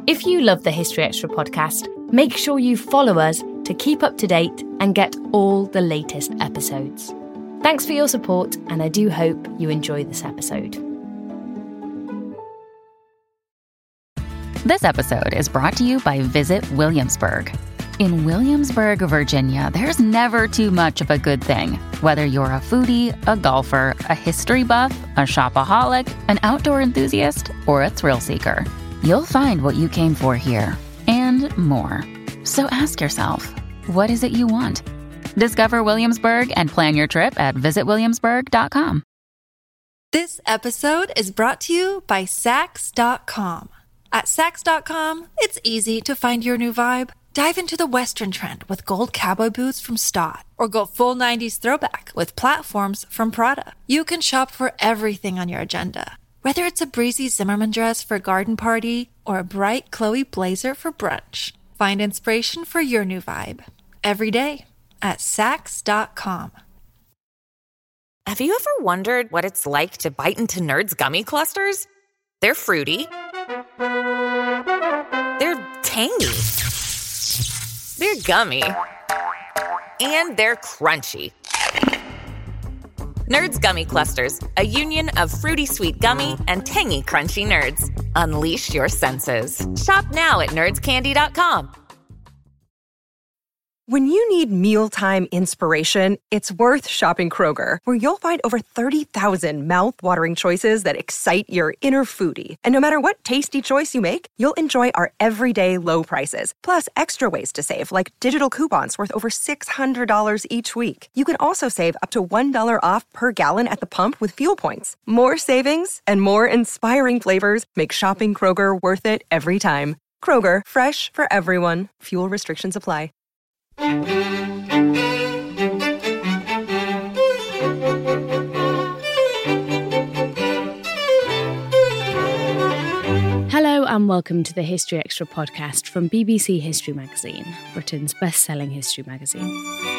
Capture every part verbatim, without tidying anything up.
If you love the History Extra podcast, make sure you follow us to keep up to date and get all the latest episodes. Thanks for your support, and I do hope you enjoy this episode. This episode is brought to you by Visit Williamsburg. In Williamsburg, Virginia, there's never too much of a good thing. Whether you're a foodie, a golfer, a history buff, a shopaholic, an outdoor enthusiast, or a thrill seeker, you'll find what you came for here and more. So ask yourself, what is it you want? Discover Williamsburg and plan your trip at visit williamsburg dot com. This episode is brought to you by Saks dot com. At Saks dot com, it's easy to find your new vibe. Dive into the Western trend with gold cowboy boots from Stott, or go full nineties throwback with platforms from Prada. You can shop for everything on your agenda, whether it's a breezy Zimmermann dress for a garden party or a bright Chloe blazer for brunch. Find inspiration for your new vibe every day at Saks dot com. Have you ever wondered what it's like to bite into Nerds gummy clusters? They're fruity. They're tangy. They're gummy. And they're crunchy. Nerds Gummy Clusters, a union of fruity sweet gummy and tangy crunchy nerds. Unleash your senses. Shop now at nerds candy dot com. When you need mealtime inspiration, it's worth shopping Kroger, where you'll find over thirty thousand mouth-watering choices that excite your inner foodie. And no matter what tasty choice you make, you'll enjoy our everyday low prices, plus extra ways to save, like digital coupons worth over six hundred dollars each week. You can also save up to one dollar off per gallon at the pump with fuel points. More savings and more inspiring flavors make shopping Kroger worth it every time. Kroger, fresh for everyone. Fuel restrictions apply. Hello and welcome to the History Extra podcast from B B C History Magazine, Britain's best-selling history magazine.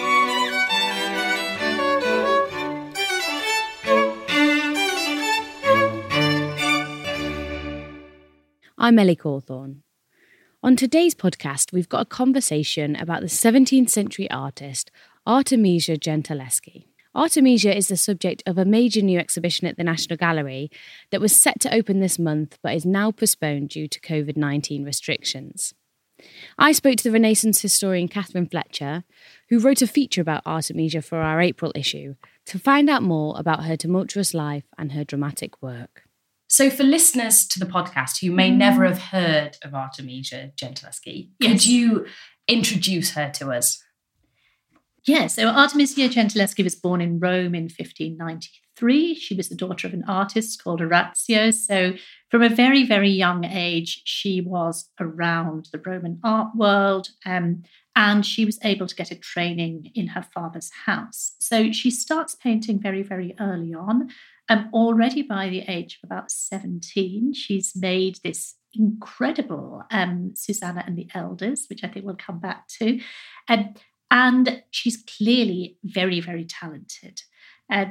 I'm Ellie Cawthorne. On today's podcast, we've got a conversation about the seventeenth century artist Artemisia Gentileschi. Artemisia is the subject of a major new exhibition at the National Gallery that was set to open this month but is now postponed due to covid nineteen restrictions. I spoke to the Renaissance historian Catherine Fletcher, who wrote a feature about Artemisia for our April issue, to find out more about her tumultuous life and her dramatic work. So for listeners to the podcast who may never have heard of Artemisia Gentileschi, yes. Could you introduce her to us? Yeah, so Artemisia Gentileschi was born in Rome in fifteen ninety-three. She was the daughter of an artist called Orazio. So from a very, very young age, she was around the Roman art world, um, and she was able to get a training in her father's house. So she starts painting very, very early on. Um, already by the age of about seventeen, she's made this incredible um, Susanna and the Elders, which I think we'll come back to. Um, and she's clearly very, very talented. Uh,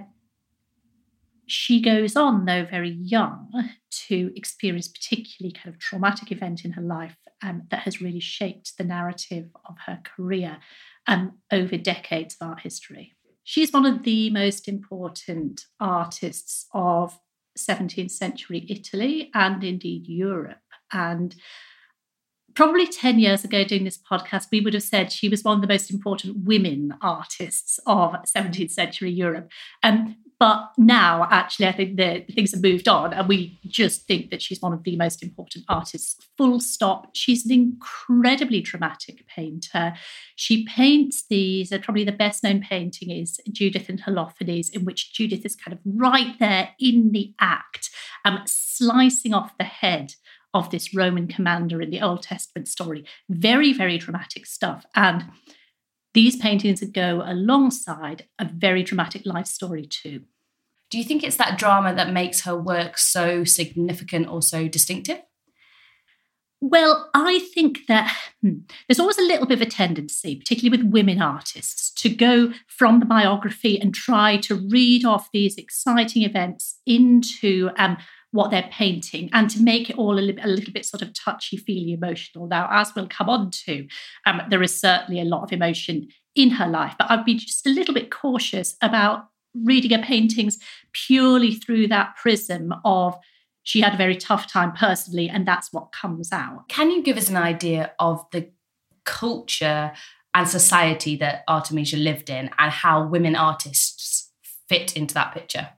she goes on, though very young, to experience a particularly kind of traumatic event in her life um, that has really shaped the narrative of her career um, over decades of art history. She's one of the most important artists of seventeenth century Italy and indeed Europe. And probably ten years ago doing this podcast, we would have said she was one of the most important women artists of seventeenth century Europe. Um, but now, actually, I think that things have moved on and we just think that she's one of the most important artists, full stop. She's an incredibly dramatic painter. She paints these, and probably the best known painting is Judith and Holofernes, in which Judith is kind of right there in the act, um, slicing off the head of this Roman commander in the Old Testament story. Very, very dramatic stuff. And these paintings go alongside a very dramatic life story too. Do you think it's that drama that makes her work so significant or so distinctive? Well, I think that hmm, there's always a little bit of a tendency, particularly with women artists, to go from the biography and try to read off these exciting events into um, what they're painting and to make it all a, li- a little bit sort of touchy-feely emotional. Now, as we'll come on to, um, there is certainly a lot of emotion in her life, but I'd be just a little bit cautious about reading her paintings purely through that prism of she had a very tough time personally, and that's what comes out. Can you give us an idea of the culture and society that Artemisia lived in and how women artists fit into that picture?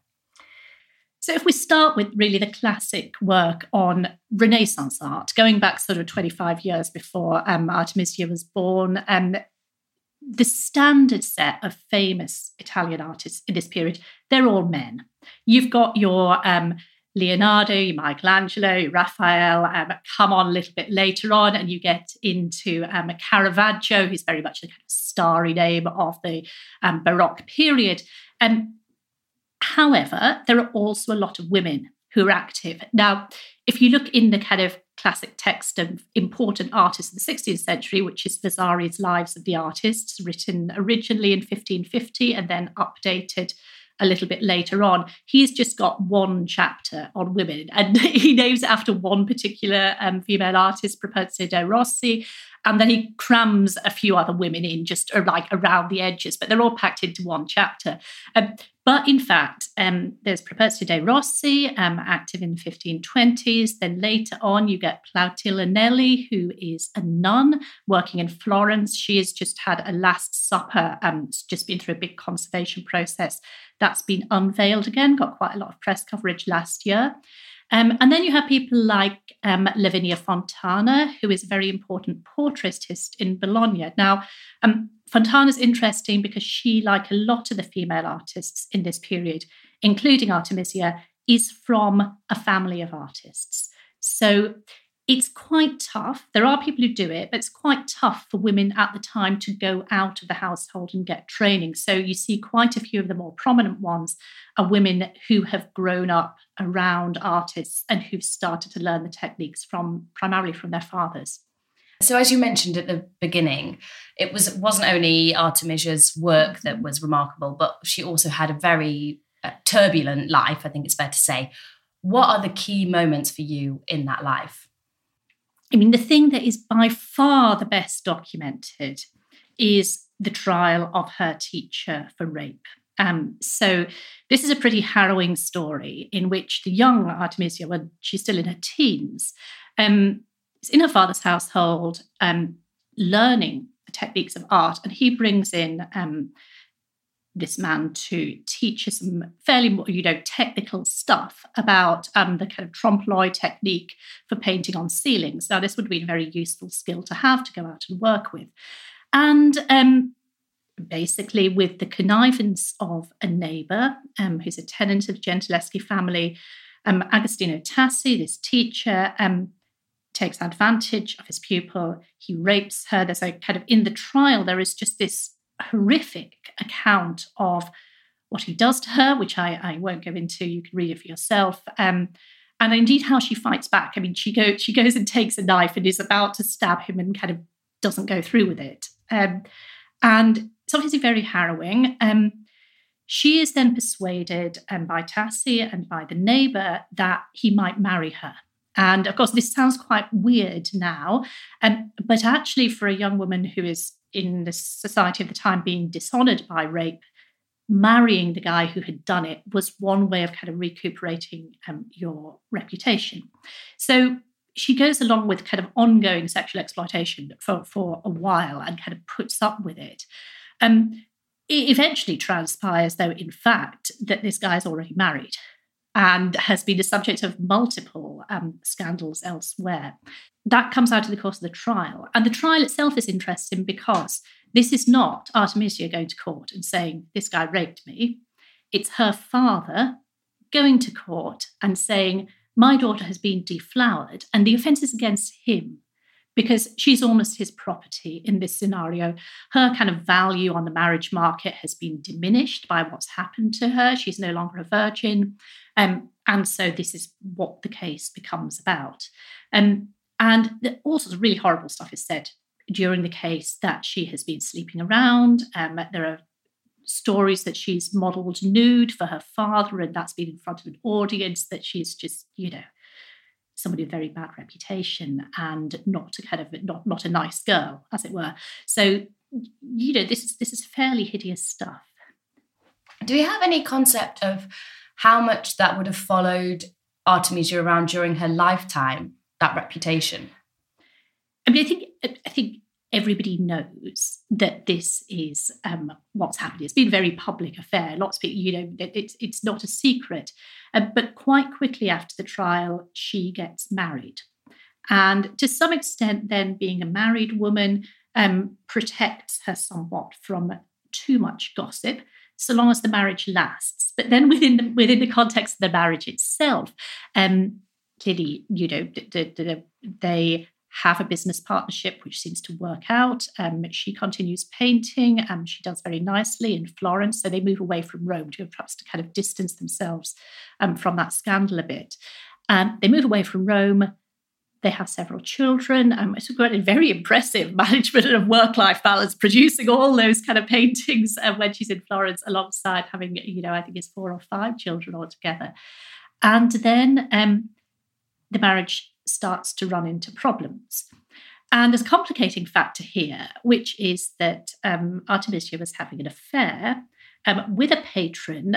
So if we start with really the classic work on Renaissance art, going back sort of twenty-five years before um, Artemisia was born, um, the standard set of famous Italian artists in this period, they're all men. You've got your um, Leonardo, your Michelangelo, your Raphael, um, come on a little bit later on, and you get into um, Caravaggio, who's very much the kind of starry name of the um, Baroque period. Um, however, there are also a lot of women who are active. Now, if you look in the kind of classic text of important artists of the sixteenth century, which is Vasari's Lives of the Artists, written originally in fifteen fifty and then updated a little bit later on, he's just got one chapter on women, and he names it after one particular um, female artist, Properzia de' Rossi, and then he crams a few other women in just uh, like around the edges, but they're all packed into one chapter. Um, but in fact, um, there's Properzia de' Rossi, um, active in the fifteen twenties. Then later on, you get Plautilla Nelli, who is a nun working in Florence. She has just had a Last Supper, um, it's just been through a big conservation process. That's been unveiled again, got quite a lot of press coverage last year. Um, and then you have people like um, Lavinia Fontana, who is a very important portraitist in Bologna. Now, um, Fontana's interesting because she, like a lot of the female artists in this period, including Artemisia, is from a family of artists. So it's quite tough. There are people who do it, but it's quite tough for women at the time to go out of the household and get training. So you see quite a few of the more prominent ones are women who have grown up around artists and who've started to learn the techniques from primarily from their fathers. So as you mentioned at the beginning, it was, wasn't only Artemisia's work that was remarkable, but she also had a very uh, turbulent life, I think it's fair to say. What are the key moments for you in that life? I mean, the thing that is by far the best documented is the trial of her teacher for rape. Um, so this is a pretty harrowing story in which the young Artemisia, when she's still in her teens, um, is in her father's household, um, learning the techniques of art, and he brings in um, this man to teach her some fairly, you know, technical stuff about um, the kind of trompe-l'oeil technique for painting on ceilings. Now, this would be a very useful skill to have to go out and work with. And um, basically, with the connivance of a neighbour um, who's a tenant of the Gentileschi family, um, Agostino Tassi, this teacher, um, takes advantage of his pupil. He rapes her. There's a kind of, in the trial, there is just this horrific account of what he does to her, which I, I won't go into. You can read it for yourself. Um, and indeed how she fights back. I mean, she, go, she goes and takes a knife and is about to stab him and kind of doesn't go through with it. Um, and it's obviously very harrowing. Um, she is then persuaded um, by Tassi and by the neighbour that he might marry her. And of course, this sounds quite weird now, um, but actually for a young woman who is in the society of the time being dishonoured by rape, marrying the guy who had done it was one way of kind of recuperating um, your reputation. So she goes along with kind of ongoing sexual exploitation for, for a while and kind of puts up with it. Um, it eventually transpires, though, in fact, that this guy is already married and has been the subject of multiple um, scandals elsewhere. That comes out in the course of the trial. And the trial itself is interesting because this is not Artemisia going to court and saying, this guy raped me. It's her father going to court and saying, my daughter has been deflowered, and the offence is against him because she's almost his property in this scenario. Her kind of value on the marriage market has been diminished by what's happened to her. She's no longer a virgin. Um, and so this is what the case becomes about. Um, and the, all sorts of really horrible stuff is said during the case, that she has been sleeping around. Um, there are stories that she's modelled nude for her father, and that's been in front of an audience, that she's just, you know, somebody with a very bad reputation and not a kind of not not a nice girl, as it were. So, you know, this is this is fairly hideous stuff. Do we have any concept of how much that would have followed Artemisia around during her lifetime, that reputation? I mean, I think I think everybody knows that this is um, what's happened. It's been a very public affair. Lots of people, you know, it's it's not a secret. Uh, but quite quickly after the trial, she gets married. And to some extent, then being a married woman um, protects her somewhat from too much gossip, so long as the marriage lasts. But then within the, within the context of the marriage itself, um, clearly, you know, d- d- d- they have a business partnership which seems to work out. Um, she continues painting. Um, she does very nicely in Florence. So they move away from Rome to perhaps to kind of distance themselves um, from that scandal a bit. Um, they move away from Rome. They have several children. Um, it's got a very impressive management of work-life balance, producing all those kind of paintings uh, when she's in Florence, alongside having, you know, I think it's four or five children altogether. And then um, the marriage starts to run into problems. And there's a complicating factor here, which is that um, Artemisia was having an affair um, with a patron,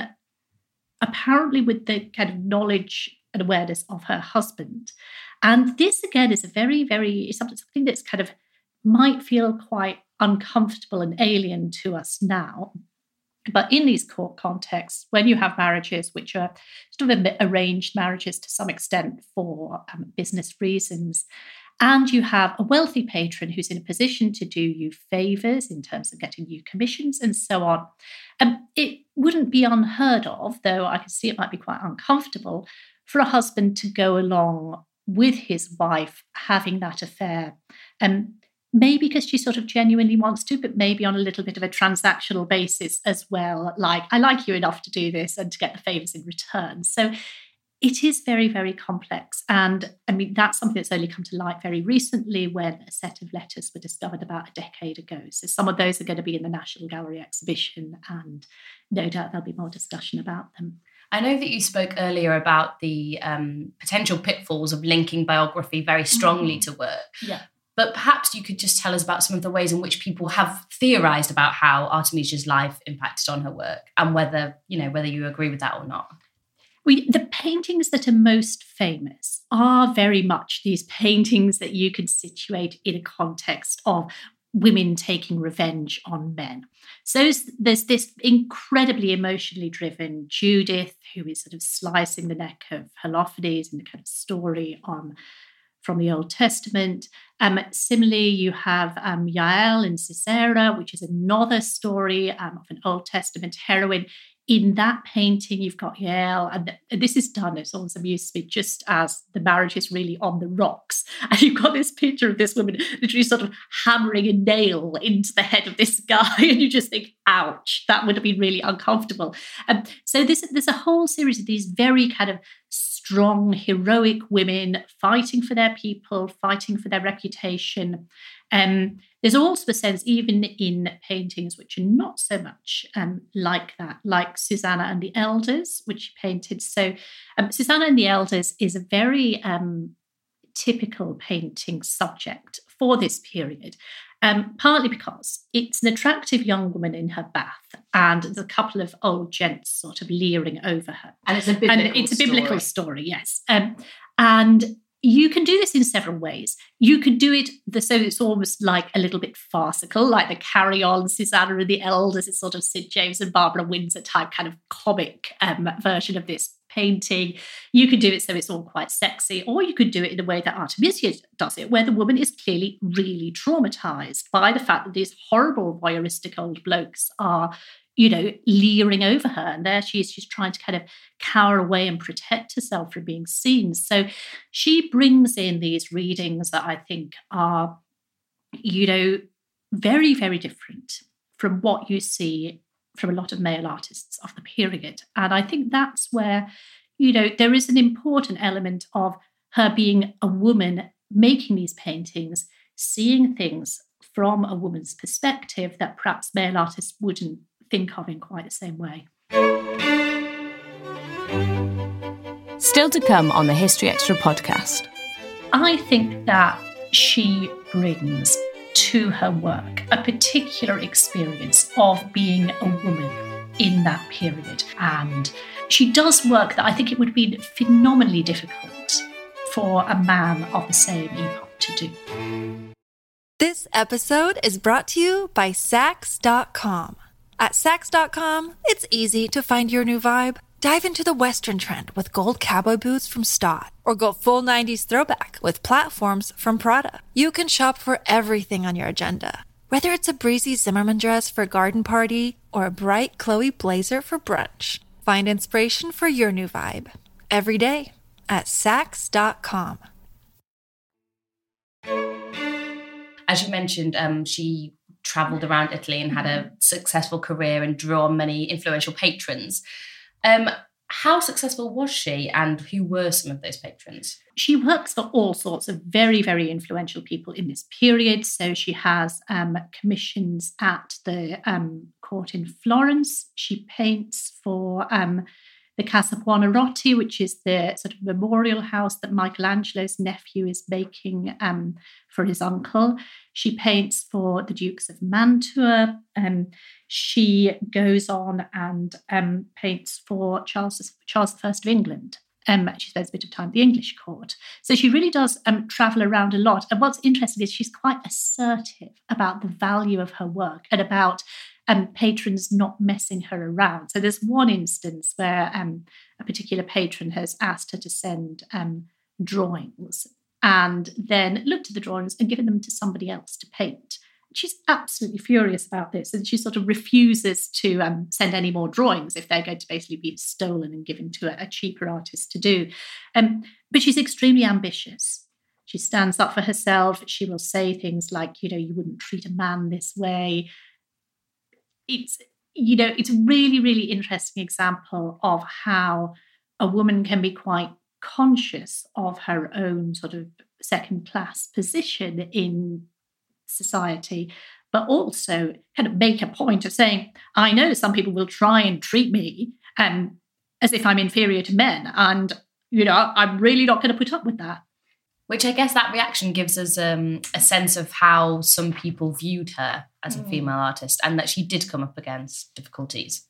apparently with the kind of knowledge and awareness of her husband. And this, again, is a very, very, something that's kind of might feel quite uncomfortable and alien to us now. But in these court contexts, when you have marriages which are sort of arranged marriages to some extent for um, business reasons, and you have a wealthy patron who's in a position to do you favours in terms of getting you commissions and so on, um, it wouldn't be unheard of, though I can see it might be quite uncomfortable, for a husband to go along with his wife having that affair. Um, Maybe because she sort of genuinely wants to, but maybe on a little bit of a transactional basis as well. Like, I like you enough to do this and to get the favours in return. So it is very, very complex. And I mean, that's something that's only come to light very recently when a set of letters were discovered about a decade ago. So some of those are going to be in the National Gallery exhibition, and no doubt there'll be more discussion about them. I know that you spoke earlier about the um, potential pitfalls of linking biography very strongly mm-hmm. to work. Yeah. But perhaps you could just tell us about some of the ways in which people have theorised about how Artemisia's life impacted on her work, and whether, you know, whether you agree with that or not. We, the paintings that are most famous are very much these paintings that you could situate in a context of women taking revenge on men. So there's this incredibly emotionally driven Judith, who is sort of slicing the neck of Holofernes in the kind of story on from the Old Testament. Um, similarly, you have um, Jael in Sisera, which is another story um, of an Old Testament heroine. In that painting, you've got Jael, and this is done, it's always amused me, just as the marriage is really on the rocks. And you've got this picture of this woman literally sort of hammering a nail into the head of this guy, and you just think, ouch, that would have been really uncomfortable. Um, so this, there's a whole series of these very kind of strong, heroic women fighting for their people, fighting for their reputation. Um, there's also a sense, even in paintings which are not so much um, like that, like Susanna and the Elders, which she painted. So um, Susanna and the Elders is a very um, typical painting subject for this period, um, partly because it's an attractive young woman in her bath, and there's a couple of old gents sort of leering over her. And it's a biblical and it's a biblical story, story yes. Um, and you can do this in several ways. You could do it the, so it's almost like a little bit farcical, like the Carry On, Susanna and the Elders. It's sort of Sid James and Barbara Windsor type kind of comic um, version of this painting. You could do it so it's all quite sexy, or you could do it in a way that Artemisia does it, where the woman is clearly really traumatized by the fact that these horrible voyeuristic old blokes are, you know, leering over her. And there she is, she's trying to kind of cower away and protect herself from being seen. So she brings in these readings that I think are, you know, very, very different from what you see from a lot of male artists of the period. And I think that's where, you know, there is an important element of her being a woman making these paintings, seeing things from a woman's perspective that perhaps male artists wouldn't think of in quite the same way. Still to come on the History Extra podcast. I think that she brings to her work a particular experience of being a woman in that period. And she does work that I think it would be phenomenally difficult for a man of the same epoch to do. This episode is brought to you by Saks dot com. At Saks dot com, it's easy to find your new vibe. Dive into the Western trend with gold cowboy boots from Stott, or go full nineties throwback with platforms from Prada. You can shop for everything on your agenda, whether it's a breezy Zimmermann dress for a garden party or a bright Chloe blazer for brunch. Find inspiration for your new vibe every day at Saks dot com. As you mentioned, um, she travelled around Italy and had a successful career and drew on many influential patrons. Um, how successful was she, and who were some of those patrons? She works for all sorts of very, very influential people in this period. So she has um, commissions at the um, court in Florence. She paints for um, the Casa Buonarroti, which is the sort of memorial house that Michelangelo's nephew is making um, for his uncle. She paints for the Dukes of Mantua. Um, she goes on and um, paints for Charles, Charles the First of England. Um, she spends a bit of time at the English court. So she really does um, travel around a lot. And what's interesting is she's quite assertive about the value of her work and about um, patrons not messing her around. So there's one instance where um, a particular patron has asked her to send um, drawings and then looked at the drawings and given them to somebody else to paint. She's absolutely furious about this, and she sort of refuses to um, send any more drawings if they're going to basically be stolen and given to a, a cheaper artist to do. Um, but she's extremely ambitious. She stands up for herself. She will say things like, you know, you wouldn't treat a man this way. It's, you know, it's a really, really interesting example of how a woman can be quite conscious of her own sort of second-class position in society, but also kind of make a point of saying, I know some people will try and treat me um, as if I'm inferior to men, and, you know, I'm really not going to put up with that. Which I guess that reaction gives us um, a sense of how some people viewed her as a mm. female artist, and that she did come up against difficulties.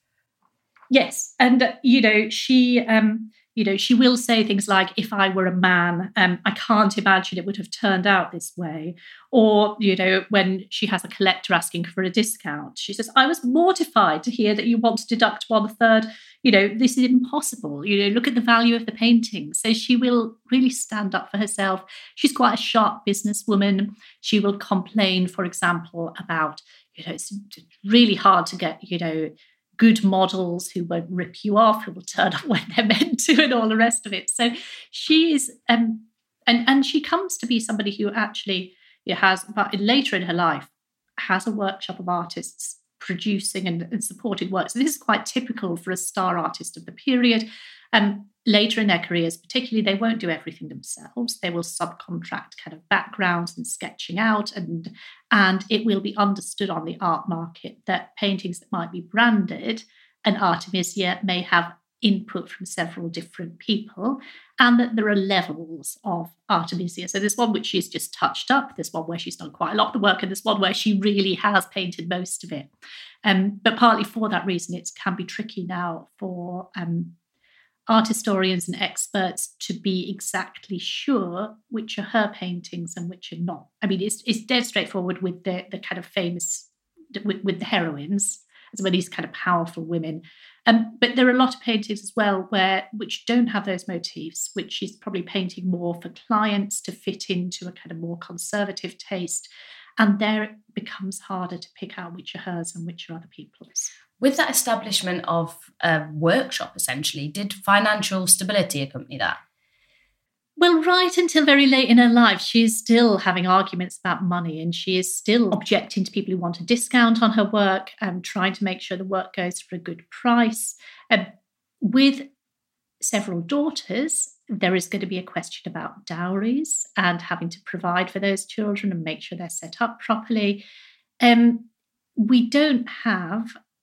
Yes, and, uh, you know, she... Um, You know, she will say things like, if I were a man, um, I can't imagine it would have turned out this way. Or, you know, when she has a collector asking for a discount, she says, I was mortified to hear that you want to deduct one third. You know, this is impossible. You know, look at the value of the painting. So she will really stand up for herself. She's quite a sharp businesswoman. She will complain, for example, about, you know, it's really hard to get, you know, good models who won't rip you off, who will turn up when they're meant to, and all the rest of it. So she is, um, and and she comes to be somebody who actually has, but later in her life, has a workshop of artists producing and, and supporting work. So this is quite typical for a star artist of the period. Um, later in their careers, particularly, they won't do everything themselves. They will subcontract kind of backgrounds and sketching out, and and it will be understood on the art market that paintings that might be branded an Artemisia may have input from several different people, and that there are levels of Artemisia. So there's one which she's just touched up, there's one where she's done quite a lot of the work, and there's one where she really has painted most of it. Um, but partly for that reason, it can be tricky now for um, art historians and experts to be exactly sure which are her paintings and which are not. I mean, it's it's dead straightforward with the, the kind of famous, with, with the heroines, as well, these kind of powerful women. Um, but there are a lot of paintings as well where which don't have those motifs, which she's probably painting more for clients to fit into a kind of more conservative taste. And there it becomes harder to pick out which are hers and which are other people's. With that establishment of a workshop, essentially, did financial stability accompany that? Well, right until very late in her life, she is still having arguments about money, and she is still objecting to people who want a discount on her work and trying to make sure the work goes for a good price. Um, with several daughters, there is going to be a question about dowries and having to provide for those children and make sure they're set up properly. Um, we don't have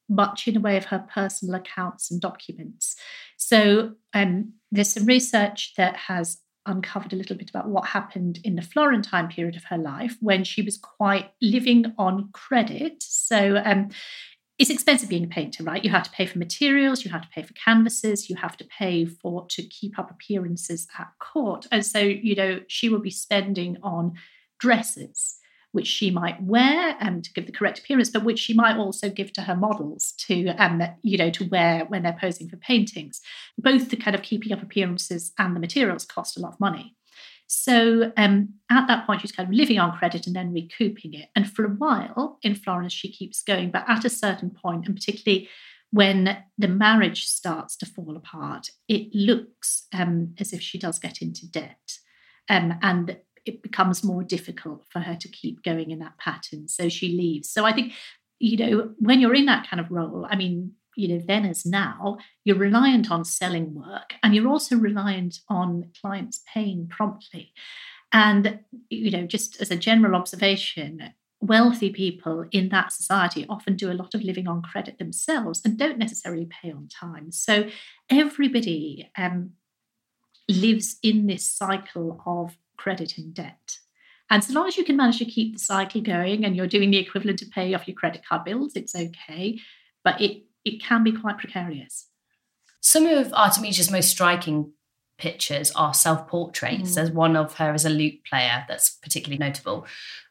much in the way of her personal accounts and documents. So um, there's some research that has uncovered a little bit about what happened in the Florentine period of her life when she was quite living on credit. So um, it's expensive being a painter, right? You have to pay for materials, you have to pay for canvases, you have to pay for to keep up appearances at court. And so, you know, she will be spending on dresses, which she might wear um, to give the correct appearance, but which she might also give to her models to, um, you know, to wear when they're posing for paintings. Both the kind of keeping up appearances and the materials cost a lot of money. So um, at that point, she's kind of living on credit and then recouping it. And for a while in Florence, she keeps going. But at a certain point, and particularly when the marriage starts to fall apart, it looks um, as if she does get into debt. Um, and it becomes more difficult for her to keep going in that pattern. So she leaves. So I think, you know, when you're in that kind of role, I mean, you know, then as now, you're reliant on selling work and you're also reliant on clients paying promptly. And, you know, just as a general observation, wealthy people in that society often do a lot of living on credit themselves and don't necessarily pay on time. So everybody um, lives in this cycle of credit and debt. And so long as you can manage to keep the cycle going and you're doing the equivalent to pay off your credit card bills, it's okay. But it it can be quite precarious. Some of Artemisia's most striking pictures are self-portraits. Mm. There's one of her as a lute player that's particularly notable.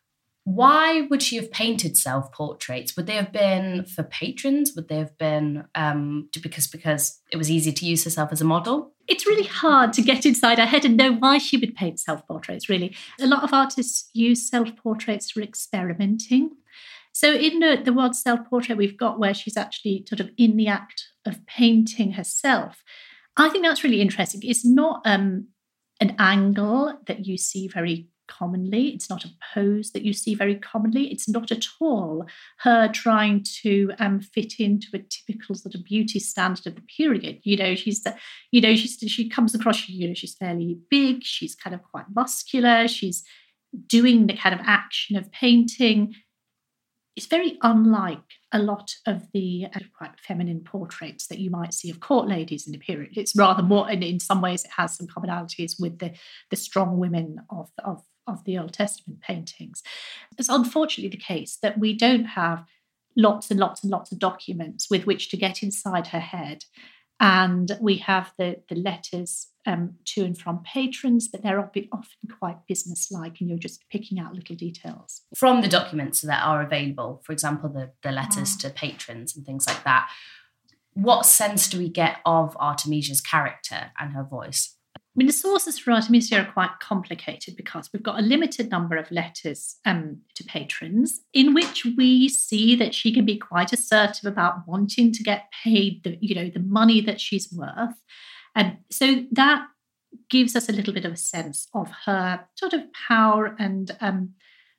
Why would she have painted self-portraits? Would they have been for patrons? Would they have been um, because, because it was easy to use herself as a model? It's really hard to get inside her head and know why she would paint self-portraits, really. A lot of artists use self-portraits for experimenting. So in the, the one self-portrait we've got where she's actually sort of in the act of painting herself, I think that's really interesting. It's not um, an angle that you see very commonly. It's not a pose that you see very commonly. It's not at all her trying to um, fit into a typical sort of beauty standard of the period. You know, she's, you know, she's she comes across, you know, she's fairly big. She's kind of quite muscular. She's doing the kind of action of painting. It's very unlike a lot of the uh, quite feminine portraits that you might see of court ladies in the period. It's rather more, and in some ways it has some commonalities with the, the strong women of, of, of the Old Testament paintings. It's unfortunately the case that we don't have lots and lots and lots of documents with which to get inside her head. And we have the, the letters um, to and from patrons, but they're often quite business-like and you're just picking out little details. From the documents that are available, for example, the, the letters oh. to patrons and things like that, what sense do we get of Artemisia's character and her voice? I mean, the sources for Artemisia are quite complicated because we've got a limited number of letters um, to patrons in which we see that she can be quite assertive about wanting to get paid the, you know, the money that she's worth. And so that gives us a little bit of a sense of her sort of power and um,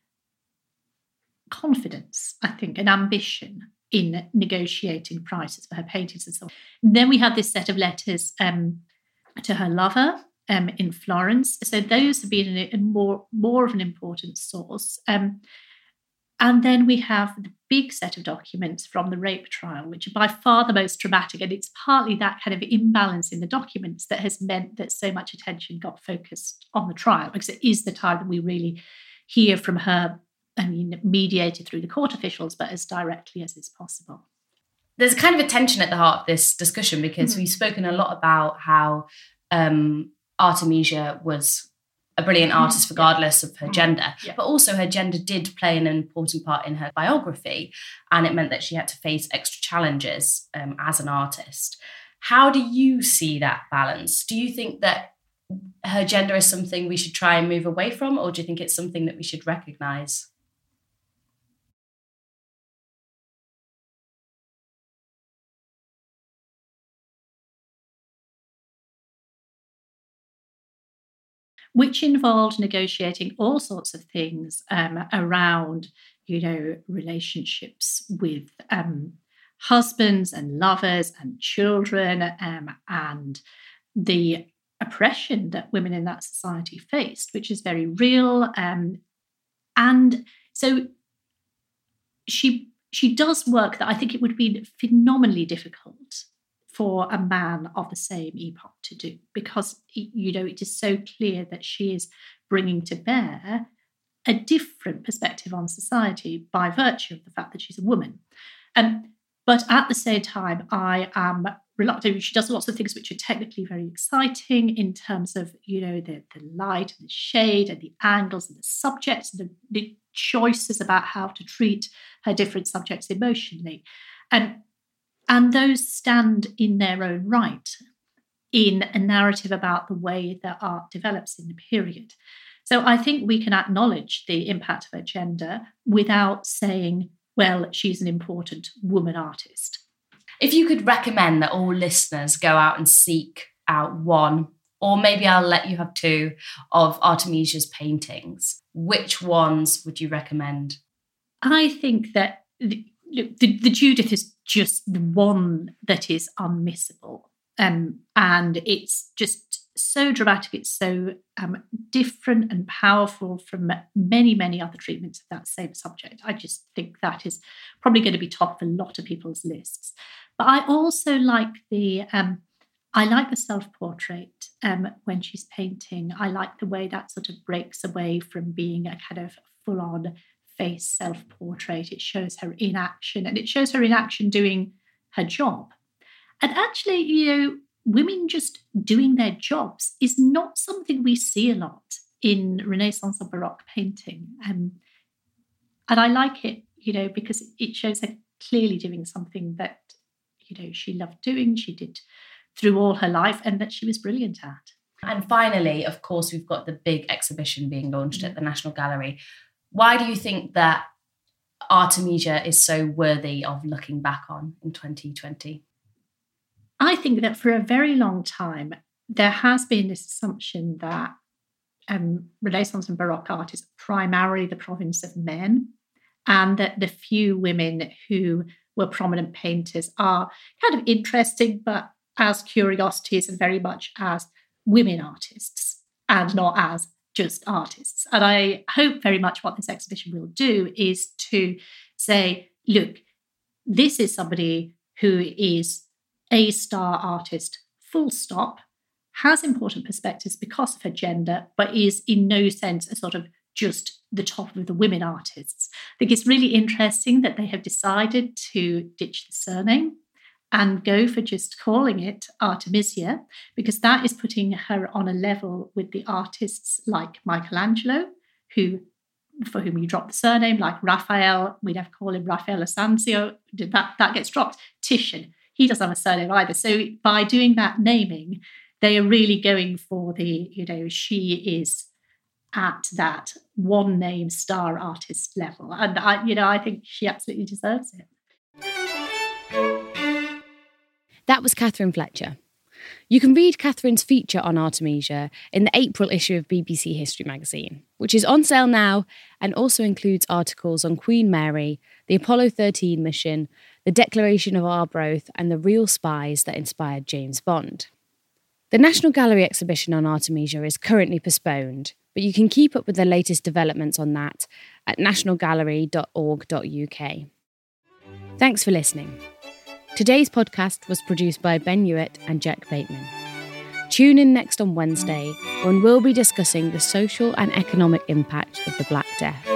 confidence, I think, and ambition in negotiating prices for her paintings and so on. And then we have this set of letters um, to her lover, Um, in Florence. So those have been a, a more, more of an important source. Um, and then we have the big set of documents from the rape trial, which are by far the most dramatic. And it's partly that kind of imbalance in the documents that has meant that so much attention got focused on the trial, because it is the time that we really hear from her, I mean, mediated through the court officials, but as directly as is possible. There's kind of a tension at the heart of this discussion because mm-hmm. we've spoken a lot about how um, Artemisia was a brilliant artist regardless of her gender, yeah. but also her gender did play an important part in her biography, and it meant that she had to face extra challenges um, as an artist. How do you see that balance? Do you think that her gender is something we should try and move away from, or do you think it's something that we should recognise? Which involved negotiating all sorts of things um, around, you know, relationships with um, husbands and lovers and children um, and the oppression that women in that society faced, which is very real. Um, and so she she does work that I think it would be phenomenally difficult for a man of the same epoch to do, because, you know, it is so clear that she is bringing to bear a different perspective on society by virtue of the fact that she's a woman. And but at the same time, I am reluctant. She does lots of things which are technically very exciting in terms of, you know, the, the light and the shade and the angles and the subjects and the, the choices about how to treat her different subjects emotionally. And, and those stand in their own right in a narrative about the way that art develops in the period. So I think we can acknowledge the impact of her gender without saying, well, she's an important woman artist. If you could recommend that all listeners go out and seek out one, or maybe I'll let you have two, of Artemisia's paintings, which ones would you recommend? I think that the, the, the Judith is just the one that is unmissable. Um, and it's just so dramatic. It's so um, different and powerful from many, many other treatments of that same subject. I just think that is probably going to be top of a lot of people's lists. But I also like the, um, I like the self-portrait um, when she's painting. I like the way that sort of breaks away from being a kind of full-on face self-portrait. It shows her in action, and it shows her in action doing her job. And actually, you know, women just doing their jobs is not something we see a lot in Renaissance or Baroque painting. Um, and I like it, you know, because it shows her clearly doing something that, you know, she loved doing, she did through all her life, and that she was brilliant at. And finally, of course, we've got the big exhibition being launched at the National Gallery. Why do you think that Artemisia is so worthy of looking back on in twenty twenty? I think that for a very long time, there has been this assumption that um, Renaissance and Baroque art is primarily the province of men, and that the few women who were prominent painters are kind of interesting, but as curiosities and very much as women artists and not as just artists. And I hope very much what this exhibition will do is to say, look, this is somebody who is a star artist, full stop, has important perspectives because of her gender, but is in no sense a sort of just the top of the women artists. I think it's really interesting that they have decided to ditch the surname and go for just calling it Artemisia, because that is putting her on a level with the artists like Michelangelo, who for whom you drop the surname, like Raphael, we never call him Raphael Asanzio, that, that gets dropped. Titian, he doesn't have a surname either. So by doing that naming, they are really going for the, you know, she is at that one name star artist level. And I, you know, I think she absolutely deserves it. That was Catherine Fletcher. You can read Catherine's feature on Artemisia in the April issue of B B C History magazine, which is on sale now and also includes articles on Queen Mary, the Apollo thirteen mission, the Declaration of Arbroath, and the real spies that inspired James Bond. The National Gallery exhibition on Artemisia is currently postponed, but you can keep up with the latest developments on that at national gallery dot org dot U K. Thanks for listening. Today's podcast was produced by Ben Hewitt and Jack Bateman. Tune in next on Wednesday when we'll be discussing the social and economic impact of the Black Death.